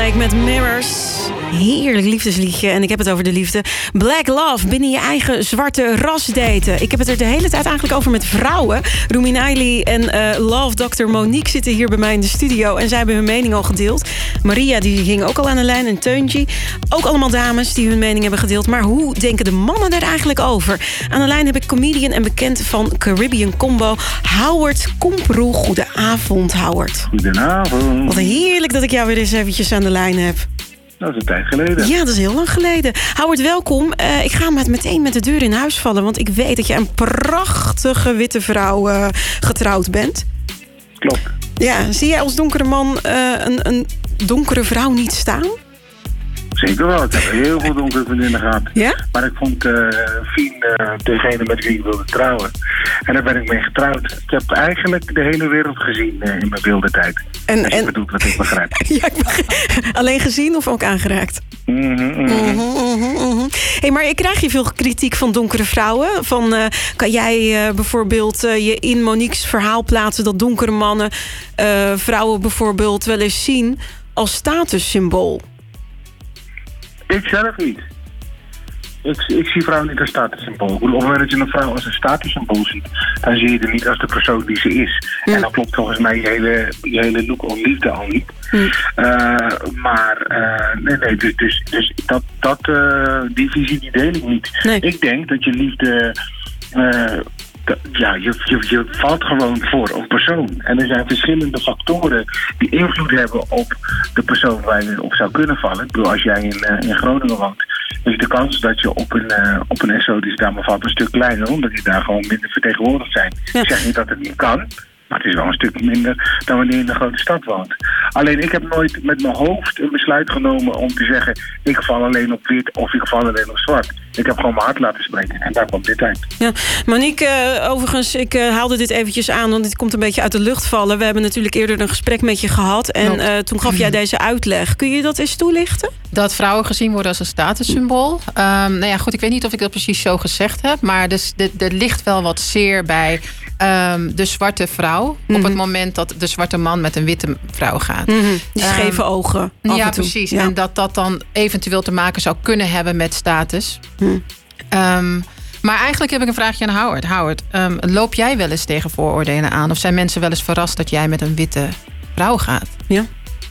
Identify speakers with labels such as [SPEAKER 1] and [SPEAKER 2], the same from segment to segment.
[SPEAKER 1] Timberlake met Mirrors. Heerlijk liefdesliedje. En ik heb het over de liefde. Black love, binnen je eigen zwarte ras daten. Ik heb het er de hele tijd eigenlijk over met vrouwen. Ruminaili en Love Dr. Monique zitten hier bij mij in de studio. En zij hebben hun mening al gedeeld. Maria die ging ook al aan de lijn. En Teunji. Ook allemaal dames die hun mening hebben gedeeld. Maar hoe denken de mannen er eigenlijk over? Aan de lijn heb ik comedian en bekend van Caribbean Combo, Howard Komproe. Goedenavond, Howard.
[SPEAKER 2] Goedenavond.
[SPEAKER 1] Wat heerlijk dat ik jou weer eens eventjes aan de lijn heb.
[SPEAKER 2] Dat is een tijd geleden.
[SPEAKER 1] Ja, dat is heel lang geleden. Howard, welkom. Ik ga meteen met de deur in huis vallen, want ik weet dat je een prachtige witte vrouw getrouwd bent.
[SPEAKER 2] Klopt.
[SPEAKER 1] Ja, zie jij als donkere man een donkere vrouw niet staan?
[SPEAKER 2] Zeker wel. Ik heb heel veel donkere vriendinnen gehad.
[SPEAKER 1] Ja?
[SPEAKER 2] Maar ik vond Fien degene met wie ik wilde trouwen. En daar ben ik mee getrouwd. Ik heb eigenlijk de hele wereld gezien in mijn wilde tijd. Als je bedoelt wat ik begrijp.
[SPEAKER 1] Ja, alleen gezien of ook aangeraakt? Hey, maar ik krijg je veel kritiek van donkere vrouwen. Kan jij bijvoorbeeld je in Monique's verhaal plaatsen dat donkere mannen vrouwen bijvoorbeeld wel eens zien als statussymbool?
[SPEAKER 2] Ik zelf niet. Ik zie vrouwen niet als statussymbool. Op het moment dat je een vrouw als een statussymbool ziet, dan zie je er niet als de persoon die ze is. En dan klopt volgens mij je hele look of liefde al niet. Dus die visie die deel ik niet. Nee. Ik denk dat je liefde... je valt gewoon voor een persoon. En er zijn verschillende factoren die invloed hebben op de persoon waar je op zou kunnen vallen. Ik bedoel, als jij in Groningen woont, is de kans dat je op een exotische dame valt een stuk kleiner, omdat die daar gewoon minder vertegenwoordigd zijn. Ja. Ik zeg niet dat het niet kan, maar het is wel een stuk minder dan wanneer je in een grote stad woont. Alleen ik heb nooit met mijn hoofd een besluit genomen om te zeggen, ik val alleen op wit of ik val alleen op zwart. Ik heb gewoon mijn hart laten spreken en daar kwam dit uit. Ja.
[SPEAKER 1] Monique, overigens, ik haalde dit eventjes aan, want dit komt een beetje uit de lucht vallen. We hebben natuurlijk eerder een gesprek met je gehad en toen gaf jij deze uitleg. Kun je dat eens toelichten?
[SPEAKER 3] Dat vrouwen gezien worden als een statussymbool. Ik weet niet of ik dat precies zo gezegd heb, maar er ligt wel wat zeer bij de zwarte vrouw op het moment dat de zwarte man met een witte vrouw gaat.
[SPEAKER 1] Die scheve ogen.
[SPEAKER 3] Ja, precies. Ja. En dat dan eventueel te maken zou kunnen hebben met status. Maar eigenlijk heb ik een vraagje aan Howard. Howard, loop jij wel eens tegen vooroordelen aan? Of zijn mensen wel eens verrast dat jij met een witte vrouw gaat?
[SPEAKER 1] Ja.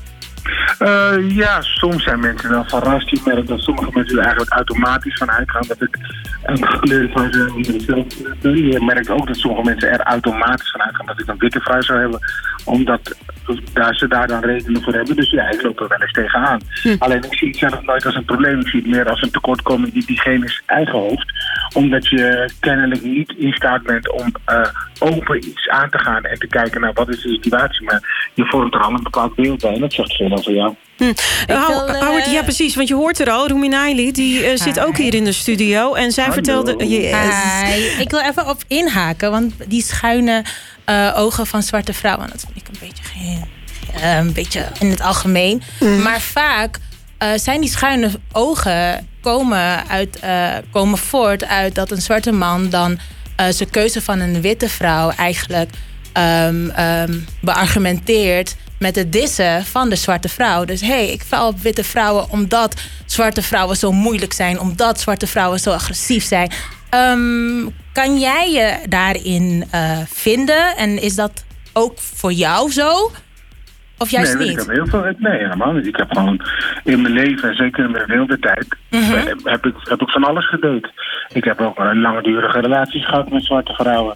[SPEAKER 2] Soms zijn mensen wel verrast. Je merkt dat sommige mensen er eigenlijk automatisch van uitgaan dat ik een gekleurde vrouw zou hebben. Je merkt ook dat sommige mensen er automatisch van uitgaan dat ik een witte vrouw zou hebben, omdat ze daar dan redenen voor hebben. Dus ja, ik loop er wel eens tegenaan. Alleen ik zie het zelf nooit als een probleem. Ik zie het meer als een tekortkoming die diegene's eigen hoofd. Omdat je kennelijk niet in staat bent om open iets aan te gaan en te kijken naar wat is de situatie. Maar je vormt er al een bepaald beeld bij en dat zegt veel over jou.
[SPEAKER 1] Howard, ja precies, want je hoort er al. Ruminaili, die zit ook hier in de studio. En zij vertelde...
[SPEAKER 4] Ik wil even op inhaken, want die schuine ogen van zwarte vrouwen, dat vind ik een beetje in het algemeen. Maar vaak zijn die schuine ogen komen voort uit dat een zwarte man dan zijn keuze van een witte vrouw eigenlijk beargumenteert met het dissen van de zwarte vrouw. Dus ik val op witte vrouwen omdat zwarte vrouwen zo moeilijk zijn, omdat zwarte vrouwen zo agressief zijn. Kan jij je daarin vinden? En is dat ook voor jou zo? Of juist niet?
[SPEAKER 2] Ik heb heel veel. Nee, helemaal niet. Ik heb gewoon in mijn leven, en zeker in mijn wilde tijd, heb ik van alles gedate. Ik heb ook langdurige relaties gehad met zwarte vrouwen.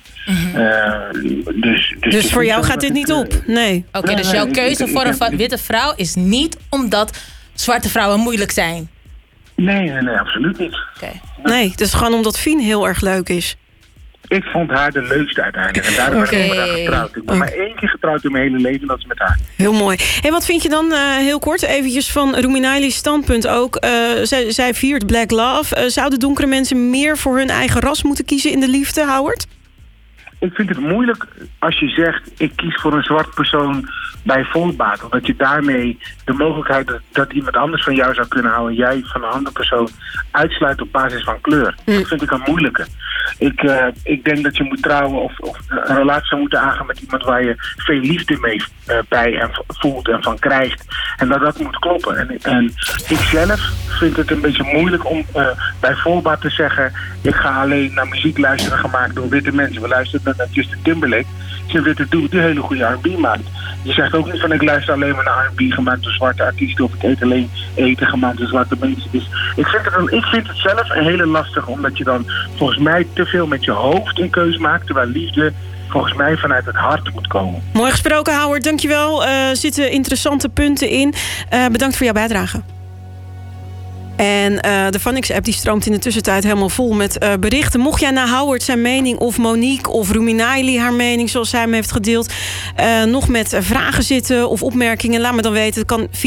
[SPEAKER 1] Dus voor jou gaat dit niet op? Nee.
[SPEAKER 4] Oké, dus jouw keuze voor een witte vrouw is niet omdat zwarte vrouwen moeilijk zijn?
[SPEAKER 2] Nee, absoluut niet.
[SPEAKER 4] Okay.
[SPEAKER 1] Nee, het is gewoon omdat Fien heel erg leuk is.
[SPEAKER 2] Ik vond haar de leukste uiteindelijk. En daarom ben ik met haar getrouwd. Ik ben maar 1 keer getrouwd in mijn hele leven, dat is met haar.
[SPEAKER 1] Heel mooi. Hey, wat vind je dan, heel kort, eventjes van Ruminaili's standpunt ook. Zij viert Black Love. Zouden donkere mensen meer voor hun eigen ras moeten kiezen in de liefde, Howard?
[SPEAKER 2] Ik vind het moeilijk als je zegt, ik kies voor een zwart persoon bij voorbaat. Omdat je daarmee de mogelijkheid dat iemand anders van jou zou kunnen houden, jij van een andere persoon, uitsluit op basis van kleur. Dat vind ik een moeilijke. Ik denk dat je moet trouwen of een relatie zou moeten aangaan met iemand waar je veel liefde mee bij en voelt en van krijgt. En dat moet kloppen. En ik zelf vind het een beetje moeilijk om bij voorbaat te zeggen, ik ga alleen naar muziek luisteren gemaakt door witte mensen. We luisteren naar Justin Timberlake. Ze witte dude die hele goede R&B maakt. Je zegt ook niet van ik luister alleen maar naar R&B gemaakt door zwarte artiesten of ik eet alleen eten gemaakt door zwarte mensen. Dus ik vind het zelf een hele lastig, omdat je dan volgens mij te veel met je hoofd een keuze maakt, terwijl liefde volgens mij vanuit het hart moet komen.
[SPEAKER 1] Mooi gesproken, Howard. Dankjewel. Zitten interessante punten in. Bedankt voor jouw bijdrage. En de Vanix-app die stroomt in de tussentijd helemaal vol met berichten. Mocht jij naar Howard zijn mening of Monique of Ruminaili haar mening zoals zij hem heeft gedeeld nog met vragen zitten of opmerkingen, laat me dan weten. Het kan